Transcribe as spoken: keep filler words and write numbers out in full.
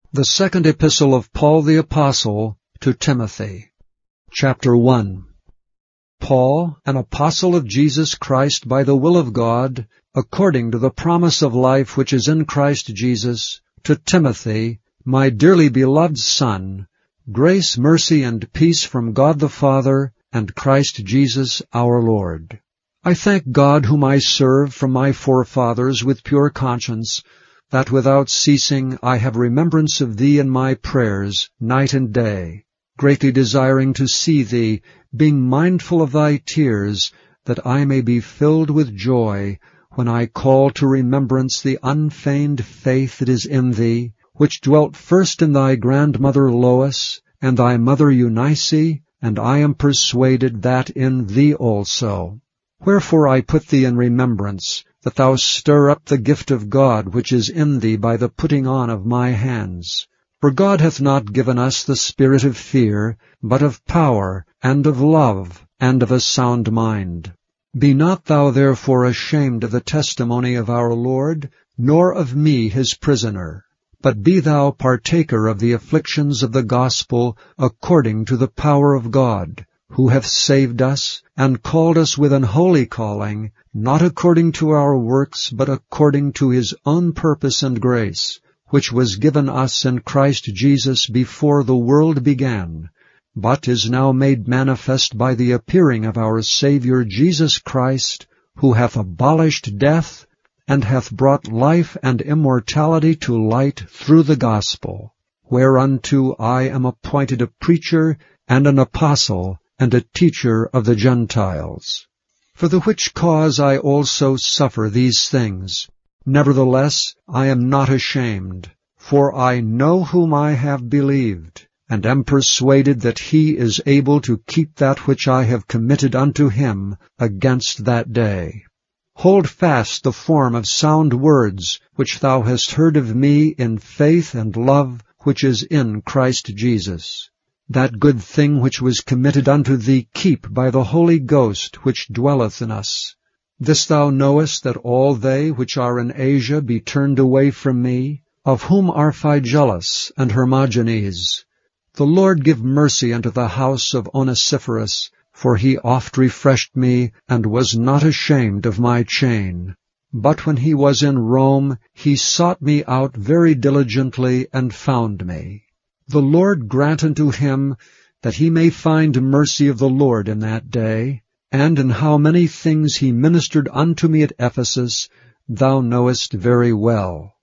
The Second Epistle of Paul the Apostle to Timothy. Chapter one. Paul, an apostle of Jesus Christ by the will of God, according to the promise of life which is in Christ Jesus, to Timothy, my dearly beloved son, grace, mercy, and peace from God the Father and Christ Jesus our Lord. I thank God whom I serve from my forefathers with pure conscience, that without ceasing I have remembrance of thee in my prayers night and day, greatly desiring to see thee, being mindful of thy tears, that I may be filled with joy when I call to remembrance the unfeigned faith that is in thee, which dwelt first in thy grandmother Lois and thy mother Eunice, and I am persuaded that in thee also. Wherefore I put thee in remembrance, that thou stir up the gift of God which is in thee by the putting on of my hands. For God hath not given us the spirit of fear, but of power, and of love, and of a sound mind. Be not thou therefore ashamed of the testimony of our Lord, nor of me his prisoner, but be thou partaker of the afflictions of the gospel according to the power of God, who hath saved us, and called us with an holy calling, not according to our works, but according to his own purpose and grace, which was given us in Christ Jesus before the world began, but is now made manifest by the appearing of our Saviour Jesus Christ, who hath abolished death, and hath brought life and immortality to light through the gospel, whereunto I am appointed a preacher and an apostle, and a teacher of the Gentiles. For the which cause I also suffer these things. Nevertheless I am not ashamed, for I know whom I have believed, and am persuaded that he is able to keep that which I have committed unto him against that day. Hold fast the form of sound words which thou hast heard of me in faith and love which is in Christ Jesus. That good thing which was committed unto thee keep by the Holy Ghost which dwelleth in us. This thou knowest, that all they which are in Asia be turned away from me, of whom are Phygellus and Hermogenes. The Lord give mercy unto the house of Onesiphorus, for he oft refreshed me, and was not ashamed of my chain. But when he was in Rome, he sought me out very diligently, and found me. The Lord grant unto him that he may find mercy of the Lord in that day, and in how many things he ministered unto me at Ephesus, thou knowest very well.